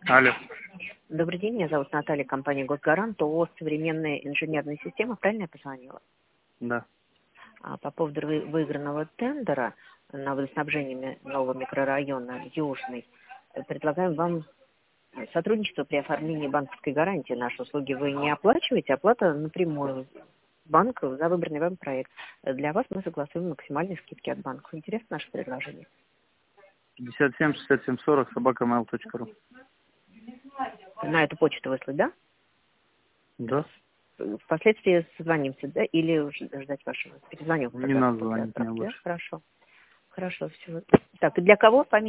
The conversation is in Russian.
Алло. Добрый день, меня зовут Наталья, компания «Госгарант», ООО «Современные инженерные системы». Правильно я позвонила? Да. По поводу выигранного тендера на водоснабжение нового микрорайона Южный, предлагаем вам сотрудничество при оформлении банковской гарантии. Наши услуги вы не оплачиваете, оплата напрямую в банк за выбранный вам проект. Для вас мы согласуем максимальные скидки от банков. Интересно наше предложение? 57 67 40 @mail.ru. На эту почту выслать, да? Да. Впоследствии созвонимся, да? Или ждать вашего? Перезвоню. Не надо звонить мне Да? больше. Хорошо. Хорошо, все. Так, и для кого фамилия?